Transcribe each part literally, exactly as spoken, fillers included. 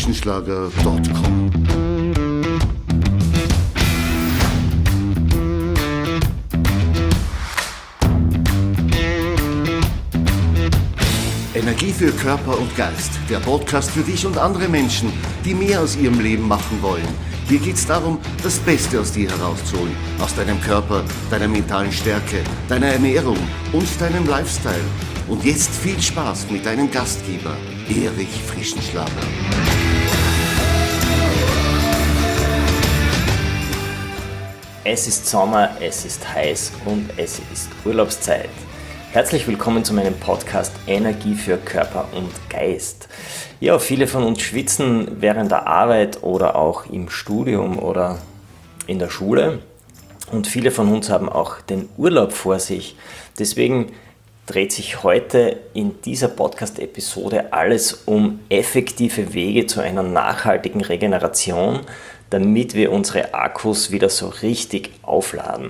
frischenschlager punkt com. Energie für Körper und Geist. Der Podcast für dich und andere Menschen, die mehr aus ihrem Leben machen wollen. Hier geht es darum, das Beste aus dir herauszuholen. Aus deinem Körper, deiner mentalen Stärke, deiner Ernährung und deinem Lifestyle. Und jetzt viel Spaß mit deinem Gastgeber, Erich Frischenschlager. Es ist Sommer, es ist heiß und es ist Urlaubszeit. Herzlich willkommen zu meinem Podcast Energie für Körper und Geist. Ja, viele von uns schwitzen während der Arbeit oder auch im Studium oder in der Schule und viele von uns haben auch den Urlaub vor sich. Deswegen dreht sich heute in dieser Podcast-Episode alles um effektive Wege zu einer nachhaltigen Regeneration, damit wir unsere Akkus wieder so richtig aufladen.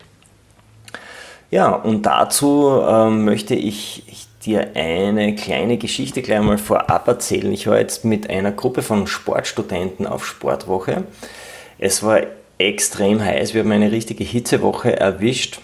Ja, und dazu ähm, möchte ich dir eine kleine Geschichte gleich mal vorab erzählen. Ich war jetzt mit einer Gruppe von Sportstudenten auf Sportwoche. Es war extrem heiß, wir haben eine richtige Hitzewoche erwischt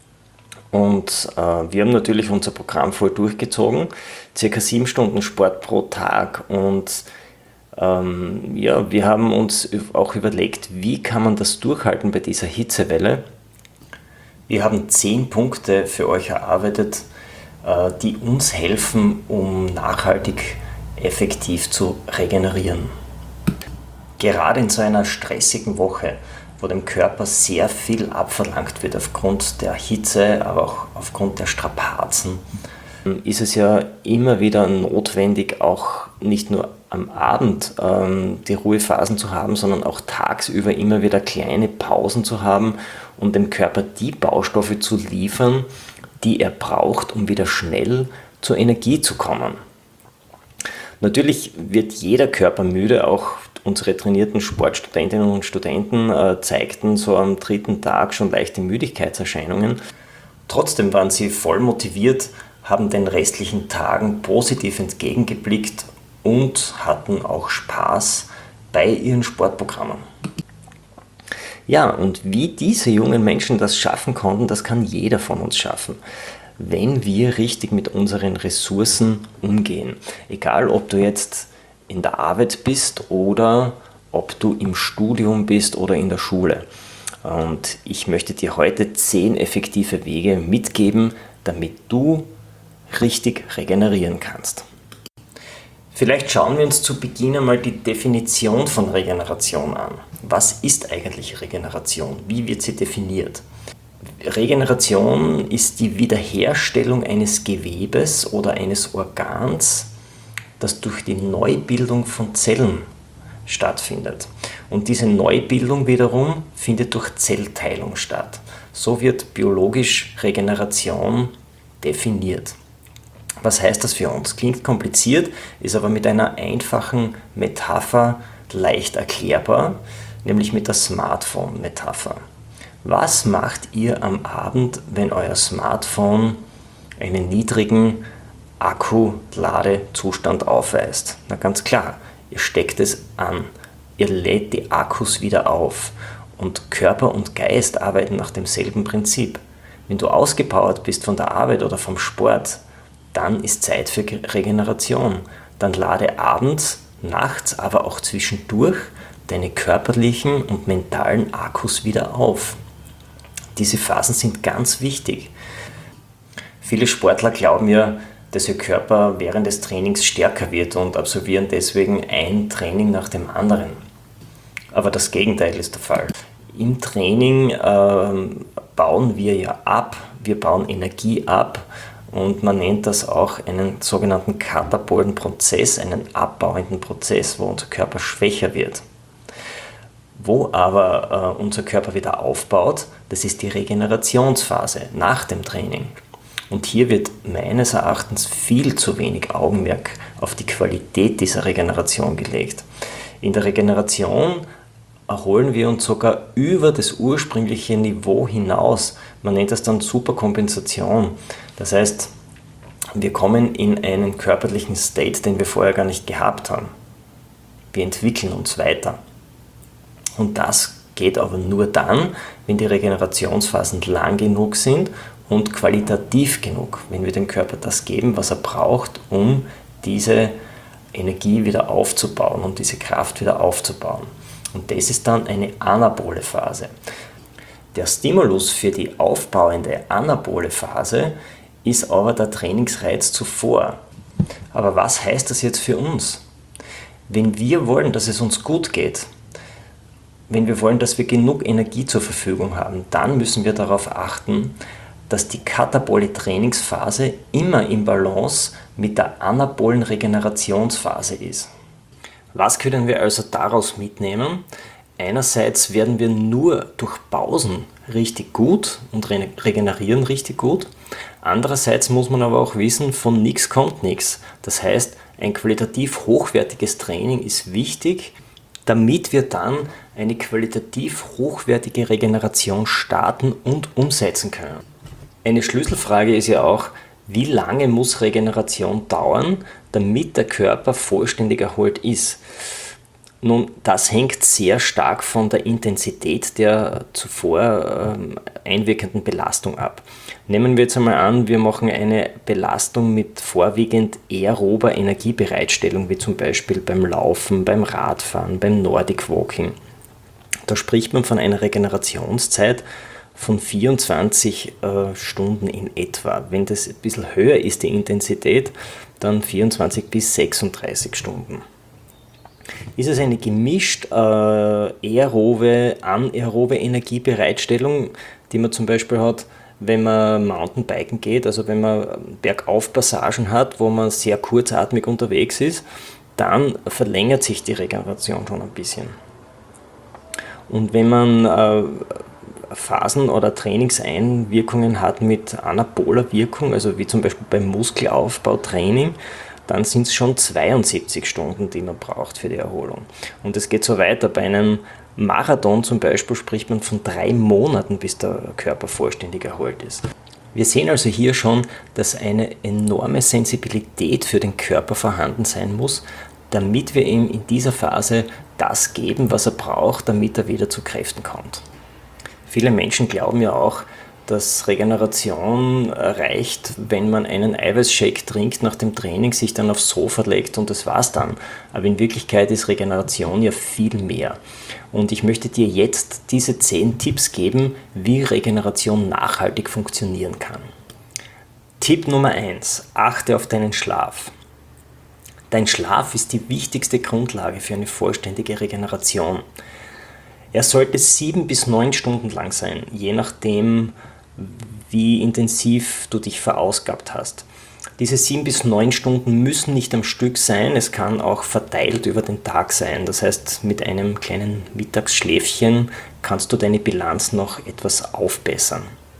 und äh, wir haben natürlich unser Programm voll durchgezogen. Circa sieben Stunden Sport pro Tag und ähm, ja, wir haben uns auch überlegt, wie kann man das durchhalten bei dieser Hitzewelle. Wir haben zehn Punkte für euch erarbeitet, die uns helfen, um nachhaltig effektiv zu regenerieren. Gerade in so einer stressigen Woche, wo dem Körper sehr viel abverlangt wird aufgrund der Hitze, aber auch aufgrund der Strapazen, ist es ja immer wieder notwendig, auch nicht nur am Abend ähm, die Ruhephasen zu haben, sondern auch tagsüber immer wieder kleine Pausen zu haben, um dem Körper die Baustoffe zu liefern, die er braucht, um wieder schnell zur Energie zu kommen. Natürlich wird jeder Körper müde, auch unsere trainierten Sportstudentinnen und Studenten äh, zeigten so am dritten Tag schon leichte Müdigkeitserscheinungen. Trotzdem waren sie voll motiviert, haben den restlichen Tagen positiv entgegengeblickt und hatten auch Spaß bei ihren Sportprogrammen. Ja, und wie diese jungen Menschen das schaffen konnten, das kann jeder von uns schaffen, wenn wir richtig mit unseren Ressourcen umgehen. Egal, ob du jetzt in der Arbeit bist oder ob du im Studium bist oder in der Schule. Und ich möchte dir heute zehn effektive Wege mitgeben, damit du richtig regenerieren kannst. Vielleicht schauen wir uns zu Beginn einmal die Definition von Regeneration an. Was ist eigentlich Regeneration? Wie wird sie definiert? Regeneration ist die Wiederherstellung eines Gewebes oder eines Organs, das durch die Neubildung von Zellen stattfindet. Und diese Neubildung wiederum findet durch Zellteilung statt. So wird biologisch Regeneration definiert. Was heißt das für uns? Klingt kompliziert, ist aber mit einer einfachen Metapher leicht erklärbar, nämlich mit der Smartphone-Metapher. Was macht ihr am Abend, wenn euer Smartphone einen niedrigen Akkuladezustand aufweist? Na ganz klar, ihr steckt es an, ihr lädt die Akkus wieder auf und Körper und Geist arbeiten nach demselben Prinzip. Wenn du ausgepowert bist von der Arbeit oder vom Sport, dann ist Zeit für Regeneration. Dann lade abends, nachts, aber auch zwischendurch deine körperlichen und mentalen Akkus wieder auf. Diese Phasen sind ganz wichtig. Viele Sportler glauben ja, dass ihr Körper während des Trainings stärker wird und absolvieren deswegen ein Training nach dem anderen. Aber das Gegenteil ist der Fall. Im Training äh, bauen wir ja ab, wir bauen Energie ab. Und man nennt das auch einen sogenannten katabolen Prozess, einen abbauenden Prozess, wo unser Körper schwächer wird. Wo aber äh, unser Körper wieder aufbaut, das ist die Regenerationsphase nach dem Training. Und hier wird meines Erachtens viel zu wenig Augenmerk auf die Qualität dieser Regeneration gelegt. In der Regeneration erholen wir uns sogar über das ursprüngliche Niveau hinaus. Man nennt das dann Superkompensation. Das heißt, wir kommen in einen körperlichen State, den wir vorher gar nicht gehabt haben. wir entwickeln uns weiter. Und das geht aber nur dann, wenn die Regenerationsphasen lang genug sind und qualitativ genug, wenn wir dem Körper das geben, was er braucht, um diese Energie wieder aufzubauen, um diese Kraft wieder aufzubauen. Und das ist dann eine anabole Phase. Der Stimulus für die aufbauende anabole Phase ist aber der Trainingsreiz zuvor. Aber was heißt das jetzt für uns? Wenn wir wollen, dass es uns gut geht, wenn wir wollen, dass wir genug Energie zur Verfügung haben, dann müssen wir darauf achten, dass die katabole Trainingsphase immer im Balance mit der anabolen Regenerationsphase ist. Was können wir also daraus mitnehmen? Einerseits werden wir nur durch Pausen richtig gut und regenerieren richtig gut. Andererseits muss man aber auch wissen, von nichts kommt nichts. Das heißt, ein qualitativ hochwertiges Training ist wichtig, damit wir dann eine qualitativ hochwertige Regeneration starten und umsetzen können. Eine Schlüsselfrage ist ja auch, wie lange muss Regeneration dauern, damit der Körper vollständig erholt ist? Nun, das hängt sehr stark von der Intensität der zuvor ähm, einwirkenden Belastung ab. Nehmen wir jetzt einmal an, wir machen eine Belastung mit vorwiegend aerober Energiebereitstellung, wie zum Beispiel beim Laufen, beim Radfahren, beim Nordic Walking. Da spricht man von einer Regenerationszeit von vierundzwanzig äh, Stunden in etwa. Wenn das ein bisschen höher ist, die Intensität, dann vierundzwanzig bis sechsunddreißig Stunden. Ist es eine gemischt äh, aerobe, anaerobe Energiebereitstellung, die man zum Beispiel hat, wenn man Mountainbiken geht, also wenn man Bergaufpassagen hat, wo man sehr kurzatmig unterwegs ist, dann verlängert sich die Regeneration schon ein bisschen. Und wenn man äh, Phasen oder Trainingseinwirkungen hat mit anaboler Wirkung, also wie zum Beispiel beim Muskelaufbautraining, dann sind es schon zweiundsiebzig Stunden, die man braucht für die Erholung. Und es geht so weiter. Bei einem Marathon zum Beispiel spricht man von drei Monaten, bis der Körper vollständig erholt ist. Wir sehen also hier schon, dass eine enorme Sensibilität für den Körper vorhanden sein muss, damit wir ihm in dieser Phase das geben, was er braucht, damit er wieder zu Kräften kommt. Viele Menschen glauben ja auch, dass Regeneration reicht, wenn man einen Eiweißshake trinkt nach dem Training, sich dann aufs Sofa legt und das war's dann. Aber in Wirklichkeit ist Regeneration ja viel mehr. Und ich möchte dir jetzt diese zehn Tipps geben, wie Regeneration nachhaltig funktionieren kann. Tipp Nummer eins. Achte auf deinen Schlaf. Dein Schlaf ist die wichtigste Grundlage für eine vollständige Regeneration. Er sollte sieben bis neun Stunden lang sein, je nachdem, wie intensiv du dich verausgabt hast. Diese sieben bis neun Stunden müssen nicht am Stück sein, es kann auch verteilt über den Tag sein. Das heißt, mit einem kleinen Mittagsschläfchen kannst du deine Bilanz noch etwas aufbessern.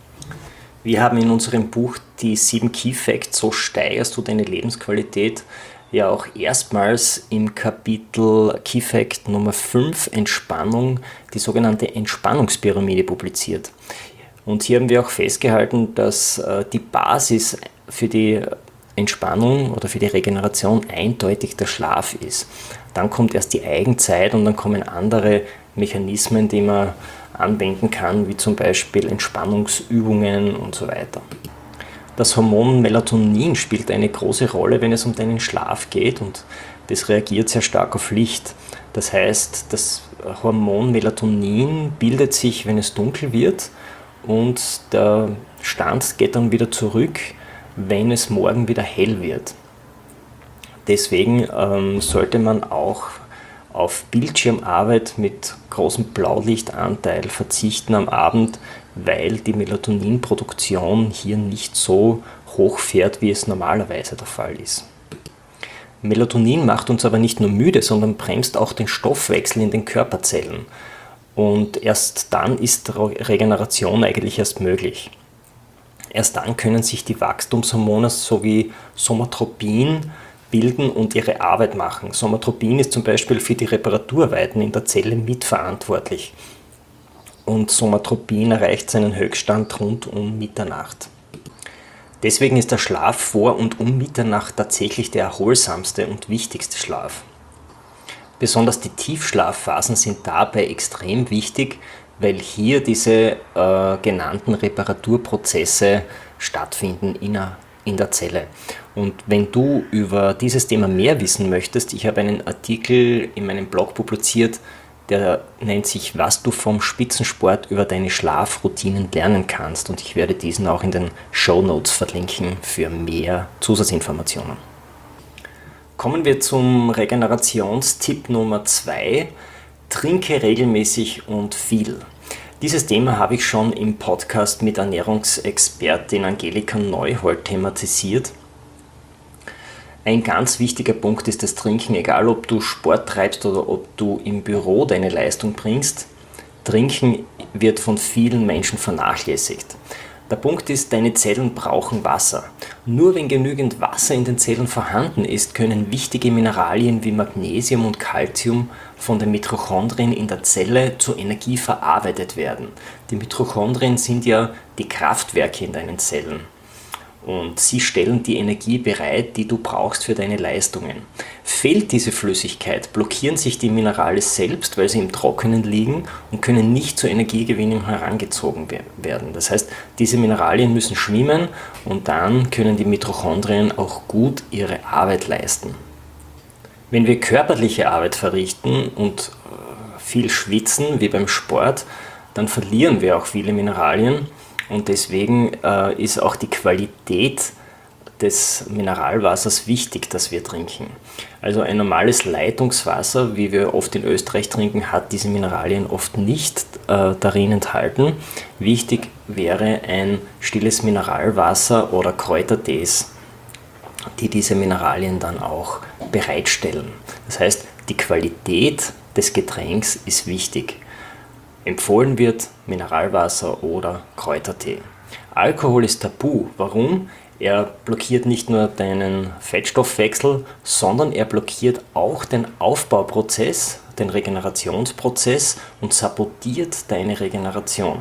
Wir haben in unserem Buch die sieben Key Facts, so steigerst du deine Lebensqualität, ja auch erstmals im Kapitel Key Fact Nummer fünf Entspannung die sogenannte Entspannungspyramide publiziert. Und hier haben wir auch festgehalten, dass äh, die Basis für die Entspannung oder für die Regeneration eindeutig der Schlaf ist. Dann kommt erst die Eigenzeit und dann kommen andere Mechanismen, die man anwenden kann, wie zum Beispiel Entspannungsübungen und so weiter. Das Hormon Melatonin spielt eine große Rolle, wenn es um deinen Schlaf geht, und das reagiert sehr stark auf Licht. Das heißt, das Hormon Melatonin bildet sich, wenn es dunkel wird, und der Stand geht dann wieder zurück, wenn es morgen wieder hell wird. Deswegen ähm, sollte man auch auf Bildschirmarbeit mit großem Blaulichtanteil verzichten am Abend, weil die Melatoninproduktion hier nicht so hoch fährt, wie es normalerweise der Fall ist. Melatonin macht uns aber nicht nur müde, sondern bremst auch den Stoffwechsel in den Körperzellen. Und erst dann ist Regeneration eigentlich erst möglich. Erst dann können sich die Wachstumshormone sowie Somatropin bilden und ihre Arbeit machen. Somatropin ist zum Beispiel für die Reparaturarbeiten in der Zelle mitverantwortlich. Und Somatropin erreicht seinen Höchststand rund um Mitternacht. Deswegen ist der Schlaf vor und um Mitternacht tatsächlich der erholsamste und wichtigste Schlaf. Besonders die Tiefschlafphasen sind dabei extrem wichtig, weil hier diese äh, genannten Reparaturprozesse stattfinden in der, in der Zelle. Und wenn du über dieses Thema mehr wissen möchtest, ich habe einen Artikel in meinem Blog publiziert, der nennt sich, was du vom Spitzensport über deine Schlafroutinen lernen kannst. Und ich werde diesen auch in den Shownotes verlinken für mehr Zusatzinformationen. Kommen wir zum Regenerationstipp Nummer zwei. Trinke regelmäßig und viel. Dieses Thema habe ich schon im Podcast mit Ernährungsexpertin Angelika Neuhold thematisiert. Ein ganz wichtiger Punkt ist das Trinken, egal ob du Sport treibst oder ob du im Büro deine Leistung bringst. Trinken wird von vielen Menschen vernachlässigt. Der Punkt ist, deine Zellen brauchen Wasser. Nur wenn genügend Wasser in den Zellen vorhanden ist, können wichtige Mineralien wie Magnesium und Calcium von den Mitochondrien in der Zelle zur Energie verarbeitet werden. Die Mitochondrien sind ja die Kraftwerke in deinen Zellen. Und sie stellen die Energie bereit, die du brauchst für deine Leistungen. Fehlt diese Flüssigkeit, blockieren sich die Minerale selbst, weil sie im Trockenen liegen und können nicht zur Energiegewinnung herangezogen werden. Das heißt, diese Mineralien müssen schwimmen und dann können die Mitochondrien auch gut ihre Arbeit leisten. Wenn wir körperliche Arbeit verrichten und viel schwitzen, wie beim Sport, dann verlieren wir auch viele Mineralien. Und deswegen äh, ist auch die Qualität des Mineralwassers wichtig, das wir trinken. Also ein normales Leitungswasser, wie wir oft in Österreich trinken, hat diese Mineralien oft nicht äh, darin enthalten. Wichtig wäre ein stilles Mineralwasser oder Kräutertees, die diese Mineralien dann auch bereitstellen. Das heißt, die Qualität des Getränks ist wichtig. Empfohlen wird Mineralwasser oder Kräutertee. Alkohol ist tabu. Warum? Er blockiert nicht nur deinen Fettstoffwechsel, sondern er blockiert auch den Aufbauprozess, den Regenerationsprozess und sabotiert deine Regeneration.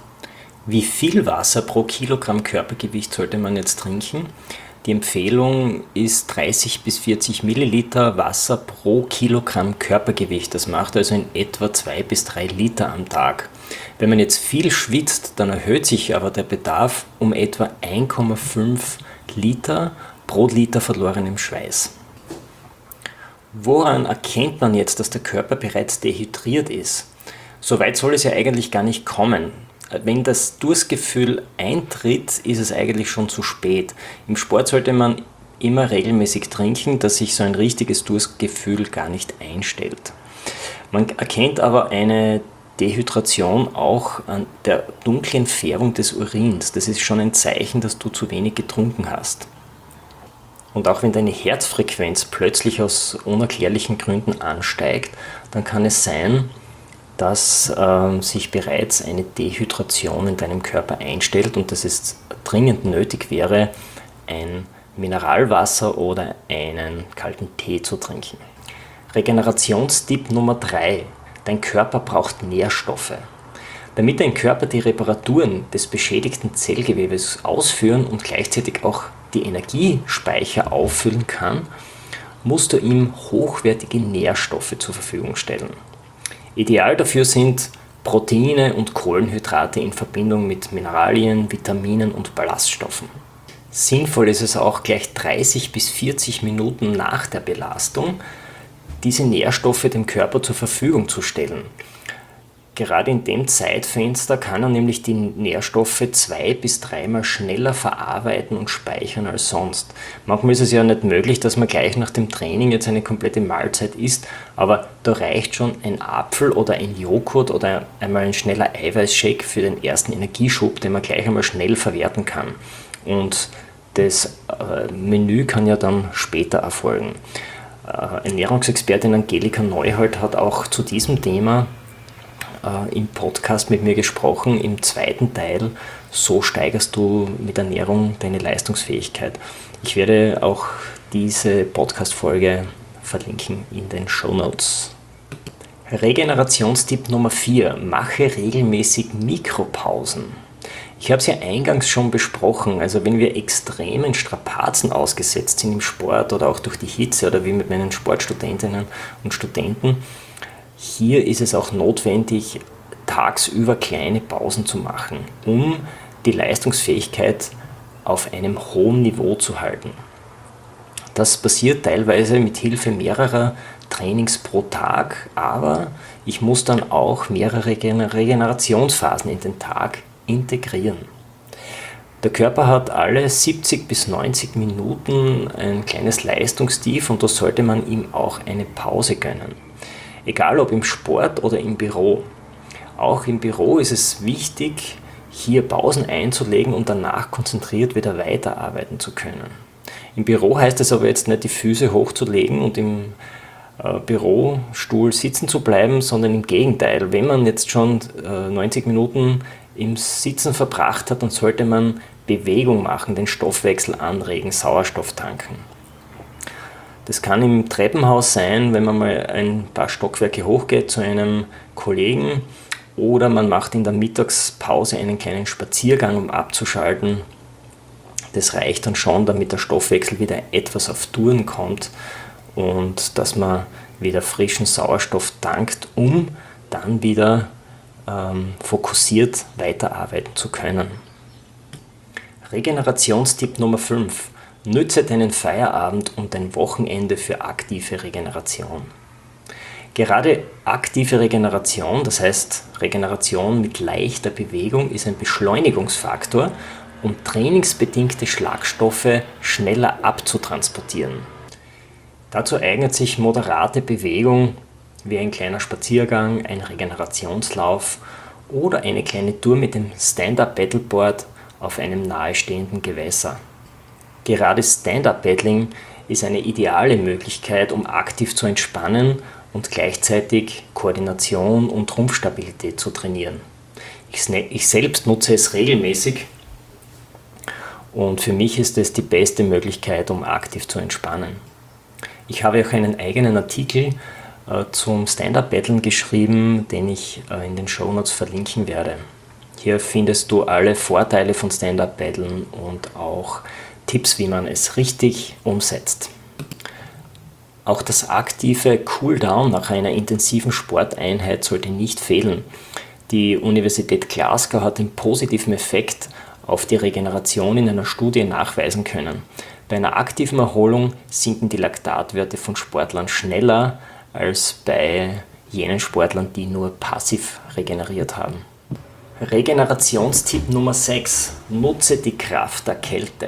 Wie viel Wasser pro Kilogramm Körpergewicht sollte man jetzt trinken? Die Empfehlung ist dreißig bis vierzig Milliliter Wasser pro Kilogramm Körpergewicht. Das macht also in etwa zwei bis drei Liter am Tag. Wenn man jetzt viel schwitzt, dann erhöht sich aber der Bedarf um etwa eins Komma fünf Liter pro Liter verlorenem Schweiß. Woran erkennt man jetzt, dass der Körper bereits dehydriert ist? Soweit soll es ja eigentlich gar nicht kommen. Wenn das Durstgefühl eintritt, ist es eigentlich schon zu spät. Im Sport sollte man immer regelmäßig trinken, dass sich so ein richtiges Durstgefühl gar nicht einstellt. Man erkennt aber eine Dehydration auch an der dunklen Färbung des Urins. Das ist schon ein Zeichen, dass du zu wenig getrunken hast. Und auch wenn deine Herzfrequenz plötzlich aus unerklärlichen Gründen ansteigt, dann kann es sein, dass äh, sich bereits eine Dehydration in deinem Körper einstellt und dass es dringend nötig wäre, ein Mineralwasser oder einen kalten Tee zu trinken. Regenerationstipp Nummer drei. Dein Körper braucht Nährstoffe. Damit dein Körper die Reparaturen des beschädigten Zellgewebes ausführen und gleichzeitig auch die Energiespeicher auffüllen kann, musst du ihm hochwertige Nährstoffe zur Verfügung stellen. Ideal dafür sind Proteine und Kohlenhydrate in Verbindung mit Mineralien, Vitaminen und Ballaststoffen. Sinnvoll ist es auch, gleich dreißig bis vierzig Minuten nach der Belastung diese Nährstoffe dem Körper zur Verfügung zu stellen. Gerade in dem Zeitfenster kann er nämlich die Nährstoffe zwei bis dreimal schneller verarbeiten und speichern als sonst. Manchmal ist es ja nicht möglich, dass man gleich nach dem Training jetzt eine komplette Mahlzeit isst, aber da reicht schon ein Apfel oder ein Joghurt oder einmal ein schneller Eiweißshake für den ersten Energieschub, den man gleich einmal schnell verwerten kann. Und das äh, Menü kann ja dann später erfolgen. Äh, Ernährungsexpertin Angelika Neuhold hat auch zu diesem Thema im Podcast mit mir gesprochen, im zweiten Teil, so steigerst du mit Ernährung deine Leistungsfähigkeit. Ich werde auch diese Podcast-Folge verlinken in den Shownotes. Regenerationstipp Nummer vier. Mache regelmäßig Mikropausen. Ich habe es ja eingangs schon besprochen, also wenn wir extremen Strapazen ausgesetzt sind im Sport oder auch durch die Hitze oder wie mit meinen Sportstudentinnen und Studenten, hier ist es auch notwendig, tagsüber kleine Pausen zu machen, um die Leistungsfähigkeit auf einem hohen Niveau zu halten. Das passiert teilweise mit Hilfe mehrerer Trainings pro Tag, aber ich muss dann auch mehrere Regenerationsphasen in den Tag integrieren. Der Körper hat alle siebzig bis neunzig Minuten ein kleines Leistungstief und da sollte man ihm auch eine Pause gönnen. Egal ob im Sport oder im Büro. Auch im Büro ist es wichtig, hier Pausen einzulegen und danach konzentriert wieder weiterarbeiten zu können. Im Büro heißt es aber jetzt nicht, die Füße hochzulegen und im äh, Bürostuhl sitzen zu bleiben, sondern im Gegenteil. Wenn man jetzt schon äh, neunzig Minuten im Sitzen verbracht hat, dann sollte man Bewegung machen, den Stoffwechsel anregen, Sauerstoff tanken. Das kann im Treppenhaus sein, wenn man mal ein paar Stockwerke hochgeht zu einem Kollegen, oder man macht in der Mittagspause einen kleinen Spaziergang, um abzuschalten. Das reicht dann schon, damit der Stoffwechsel wieder etwas auf Touren kommt und dass man wieder frischen Sauerstoff tankt, um dann wieder ähm, fokussiert weiterarbeiten zu können. Regenerationstipp Nummer fünf. Nütze deinen Feierabend und dein Wochenende für aktive Regeneration. Gerade aktive Regeneration, das heißt Regeneration mit leichter Bewegung, ist ein Beschleunigungsfaktor, um trainingsbedingte Schlagstoffe schneller abzutransportieren. Dazu eignet sich moderate Bewegung wie ein kleiner Spaziergang, ein Regenerationslauf oder eine kleine Tour mit dem Stand-Up-Paddleboard auf einem nahestehenden Gewässer. Gerade Stand-Up-Paddling ist eine ideale Möglichkeit, um aktiv zu entspannen und gleichzeitig Koordination und Rumpfstabilität zu trainieren. Ich, ich selbst nutze es regelmäßig und für mich ist es die beste Möglichkeit, um aktiv zu entspannen. Ich habe auch einen eigenen Artikel äh, zum Stand-Up-Paddeln geschrieben, den ich äh, in den Shownotes verlinken werde. Hier findest du alle Vorteile von Stand-Up-Paddeln und auch Tipps, wie man es richtig umsetzt. Auch das aktive Cooldown nach einer intensiven Sporteinheit sollte nicht fehlen. Die Universität Glasgow hat den positiven Effekt auf die Regeneration in einer Studie nachweisen können. Bei einer aktiven Erholung sinken die Laktatwerte von Sportlern schneller als bei jenen Sportlern, die nur passiv regeneriert haben. Regenerationstipp Nummer sechs. Nutze die Kraft der Kälte.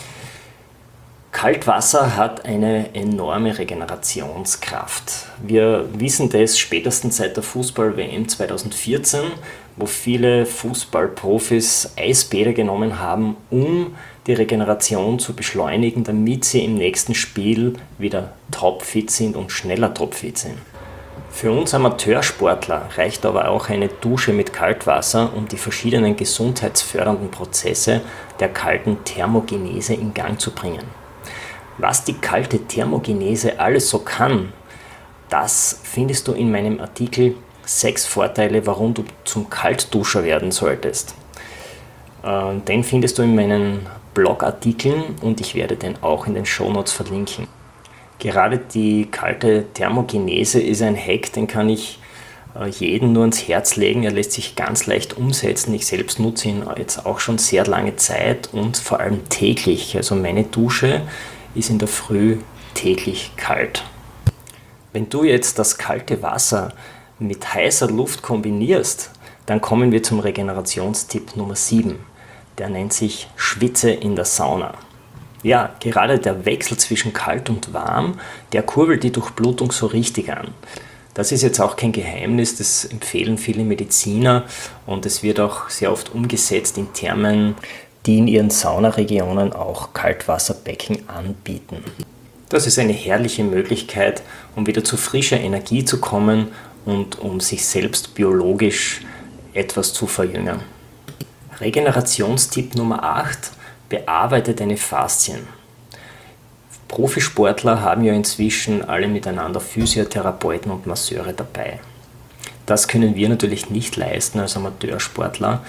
Kaltwasser hat eine enorme Regenerationskraft. Wir wissen das spätestens seit der Fußball-W M zweitausendvierzehn, wo viele Fußballprofis Eisbäder genommen haben, um die Regeneration zu beschleunigen, damit sie im nächsten Spiel wieder topfit sind und schneller topfit sind. Für uns Amateursportler reicht aber auch eine Dusche mit Kaltwasser, um die verschiedenen gesundheitsfördernden Prozesse der kalten Thermogenese in Gang zu bringen. Was die kalte Thermogenese alles so kann, das findest du in meinem Artikel sechs Vorteile, warum du zum Kaltduscher werden solltest. Den findest du in meinen Blogartikeln und ich werde den auch in den Shownotes verlinken. Gerade die kalte Thermogenese ist ein Hack, den kann ich jedem nur ans Herz legen. Er lässt sich ganz leicht umsetzen. Ich selbst nutze ihn jetzt auch schon sehr lange Zeit und vor allem täglich. Also meine Dusche ist in der Früh täglich kalt. Wenn du jetzt das kalte Wasser mit heißer Luft kombinierst, dann kommen wir zum Regenerationstipp Nummer sieben. Der nennt sich Schwitze in der Sauna. Ja, gerade der Wechsel zwischen kalt und warm, der kurbelt die Durchblutung so richtig an. Das ist jetzt auch kein Geheimnis, das empfehlen viele Mediziner und es wird auch sehr oft umgesetzt in Thermen, die in ihren Saunaregionen auch Kaltwasserbecken anbieten. Das ist eine herrliche Möglichkeit, um wieder zu frischer Energie zu kommen und um sich selbst biologisch etwas zu verjüngern. Regenerationstipp Nummer acht. Bearbeite deine Faszien. Profisportler haben ja inzwischen alle miteinander Physiotherapeuten und Masseure dabei. Das können wir natürlich nicht leisten als Amateursportler,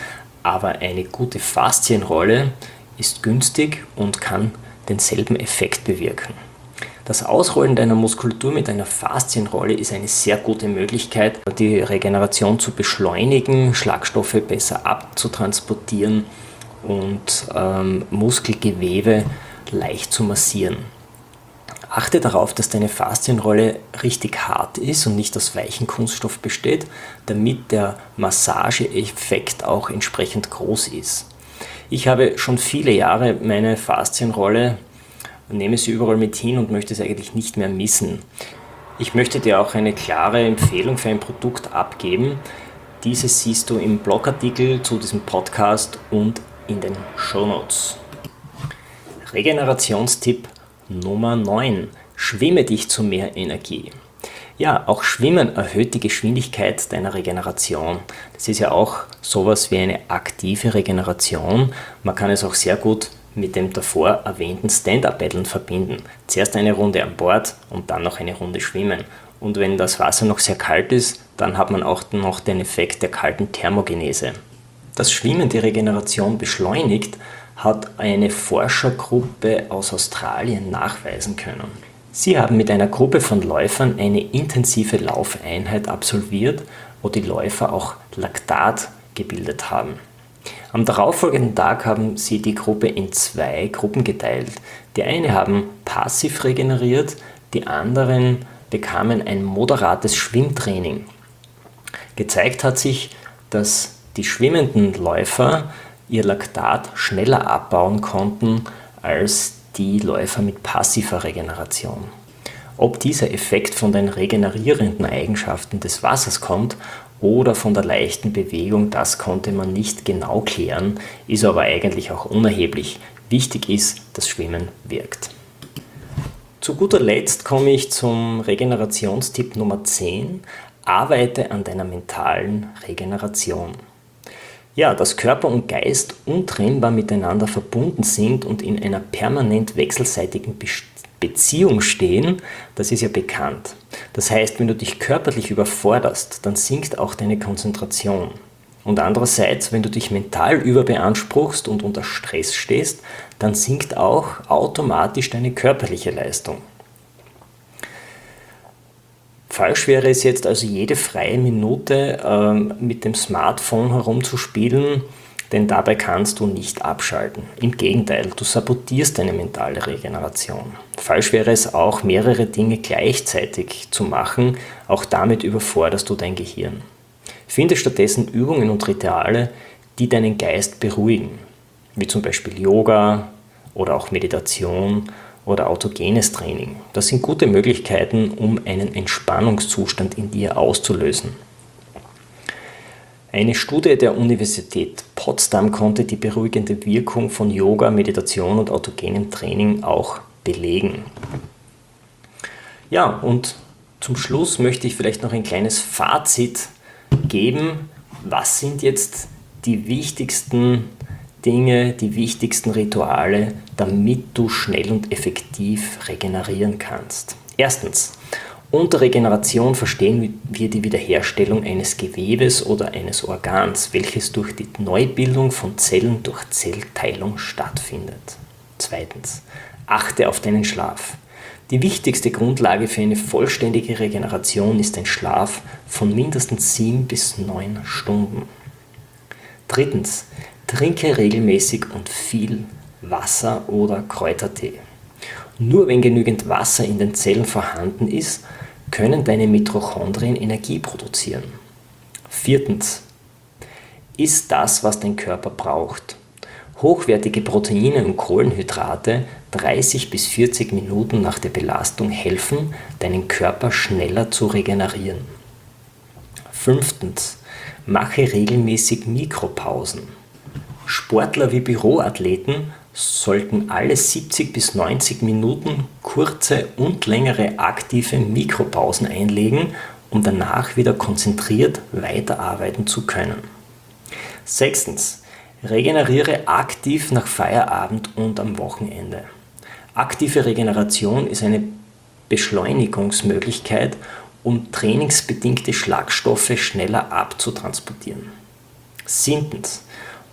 aber eine gute Faszienrolle ist günstig und kann denselben Effekt bewirken. Das Ausrollen deiner Muskulatur mit einer Faszienrolle ist eine sehr gute Möglichkeit, die Regeneration zu beschleunigen, Schlagstoffe besser abzutransportieren und ähm, Muskelgewebe leicht zu massieren. Achte darauf, dass deine Faszienrolle richtig hart ist und nicht aus weichem Kunststoff besteht, damit der Massageeffekt auch entsprechend groß ist. Ich habe schon viele Jahre meine Faszienrolle und nehme sie überall mit hin und möchte es eigentlich nicht mehr missen. Ich möchte dir auch eine klare Empfehlung für ein Produkt abgeben. Dieses siehst du im Blogartikel zu diesem Podcast und in den Shownotes. Regenerationstipp Nummer neun. Schwimme dich zu mehr Energie. Ja, auch Schwimmen erhöht die Geschwindigkeit deiner Regeneration. Das ist ja auch sowas wie eine aktive Regeneration. Man kann es auch sehr gut mit dem davor erwähnten Stand-Up-Paddeln verbinden. Zuerst eine Runde an Bord und dann noch eine Runde schwimmen. Und wenn das Wasser noch sehr kalt ist, dann hat man auch noch den Effekt der kalten Thermogenese. Dass Schwimmen die Regeneration beschleunigt, hat eine Forschergruppe aus Australien nachweisen können. Sie haben mit einer Gruppe von Läufern eine intensive Laufeinheit absolviert, wo die Läufer auch Laktat gebildet haben. Am darauffolgenden Tag haben sie die Gruppe in zwei Gruppen geteilt. Die eine haben passiv regeneriert, die anderen bekamen ein moderates Schwimmtraining. Gezeigt hat sich, dass die schwimmenden Läufer ihr Laktat schneller abbauen konnten als die Läufer mit passiver Regeneration. Ob dieser Effekt von den regenerierenden Eigenschaften des Wassers kommt oder von der leichten Bewegung, das konnte man nicht genau klären, ist aber eigentlich auch unerheblich. Wichtig ist, dass Schwimmen wirkt. Zu guter Letzt komme ich zum Regenerationstipp Nummer zehn. Arbeite an deiner mentalen Regeneration. Ja, dass Körper und Geist untrennbar miteinander verbunden sind und in einer permanent wechselseitigen Beziehung stehen, das ist ja bekannt. Das heißt, wenn du dich körperlich überforderst, dann sinkt auch deine Konzentration. Und andererseits, wenn du dich mental überbeanspruchst und unter Stress stehst, dann sinkt auch automatisch deine körperliche Leistung. Falsch wäre es jetzt also jede freie Minute ähm, mit dem Smartphone herumzuspielen, denn dabei kannst du nicht abschalten. Im Gegenteil, du sabotierst deine mentale Regeneration. Falsch wäre es auch, mehrere Dinge gleichzeitig zu machen, auch damit überforderst du dein Gehirn. Finde stattdessen Übungen und Rituale, die deinen Geist beruhigen, wie zum Beispiel Yoga oder auch Meditation oder autogenes Training. Das sind gute Möglichkeiten, um einen Entspannungszustand in dir auszulösen. Eine Studie der Universität Potsdam konnte die beruhigende Wirkung von Yoga, Meditation und autogenem Training auch belegen. Ja, und zum Schluss möchte ich vielleicht noch ein kleines Fazit geben. Was sind jetzt die wichtigsten Dinge, die wichtigsten Rituale, damit du schnell und effektiv regenerieren kannst? Erstens, unter Regeneration verstehen wir die Wiederherstellung eines Gewebes oder eines Organs, welches durch die Neubildung von Zellen durch Zellteilung stattfindet. Zweitens, achte auf deinen Schlaf. Die wichtigste Grundlage für eine vollständige Regeneration ist ein Schlaf von mindestens sieben bis neun Stunden. Drittens, trinke regelmäßig und viel Wasser oder Kräutertee. Nur wenn genügend Wasser in den Zellen vorhanden ist, können deine Mitochondrien Energie produzieren. Viertens, iss das, was dein Körper braucht. Hochwertige Proteine und Kohlenhydrate dreißig bis vierzig Minuten nach der Belastung helfen, deinen Körper schneller zu regenerieren. Fünftens, mache regelmäßig Mikropausen. Sportler wie Büroathleten sollten alle siebzig bis neunzig Minuten kurze und längere aktive Mikropausen einlegen, um danach wieder konzentriert weiterarbeiten zu können. Sechstens, regeneriere aktiv nach Feierabend und am Wochenende. Aktive Regeneration ist eine Beschleunigungsmöglichkeit, um trainingsbedingte Schlagstoffe schneller abzutransportieren. Siebtens,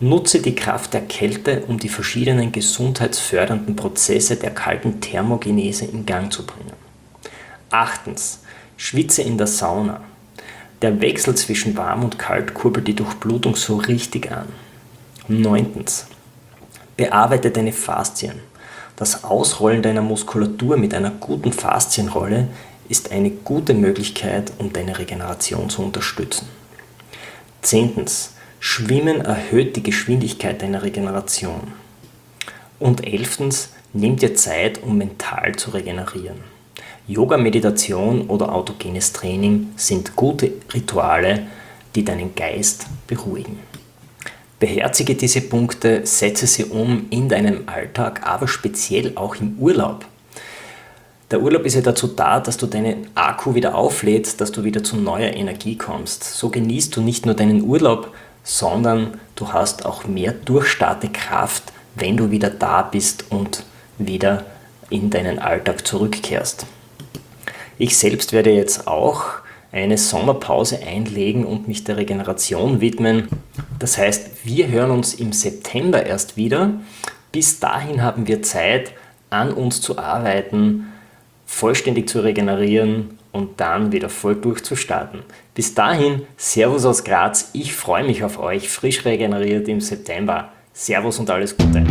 Nutze die Kraft der Kälte, um die verschiedenen gesundheitsfördernden Prozesse der kalten Thermogenese in Gang zu bringen. Achtens. Schwitze in der Sauna. Der Wechsel zwischen warm und kalt kurbelt die Durchblutung so richtig an. Neuntens. Bearbeite deine Faszien. Das Ausrollen deiner Muskulatur mit einer guten Faszienrolle ist eine gute Möglichkeit, um deine Regeneration zu unterstützen. Zehntens. Schwimmen erhöht die Geschwindigkeit deiner Regeneration. Und elftens. Nimm dir Zeit, um mental zu regenerieren. Yoga, Meditation oder autogenes Training sind gute Rituale, die deinen Geist beruhigen. Beherzige diese Punkte, setze sie um in deinem Alltag, aber speziell auch im Urlaub. Der Urlaub ist ja dazu da, dass du deinen Akku wieder auflädst, dass du wieder zu neuer Energie kommst. So genießt du nicht nur deinen Urlaub, sondern du hast auch mehr Durchstartekraft, wenn du wieder da bist und wieder in deinen Alltag zurückkehrst. Ich selbst werde jetzt auch eine Sommerpause einlegen und mich der Regeneration widmen. Das heißt, wir hören uns im September erst wieder. Bis dahin haben wir Zeit, an uns zu arbeiten, vollständig zu regenerieren und dann wieder voll durchzustarten. Bis dahin, Servus aus Graz, ich freue mich auf euch, frisch regeneriert im September. Servus und alles Gute.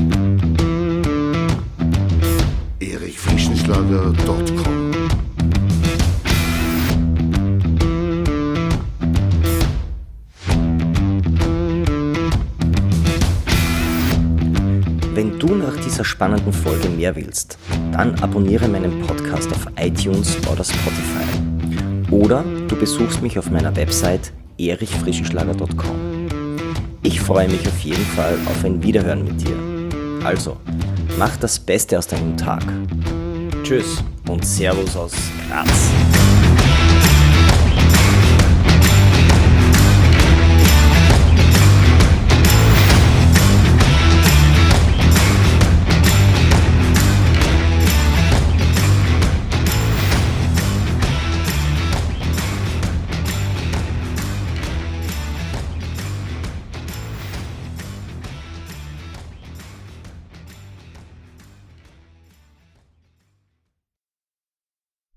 erich frischenschlager punkt com Wenn du nach dieser spannenden Folge mehr willst, dann abonniere meinen Podcast auf iTunes oder Spotify. Oder du besuchst mich auf meiner Website erich frischenschlager punkt com. Ich freue mich auf jeden Fall auf ein Wiederhören mit dir. Also, mach das Beste aus deinem Tag. Tschüss und Servus aus Graz.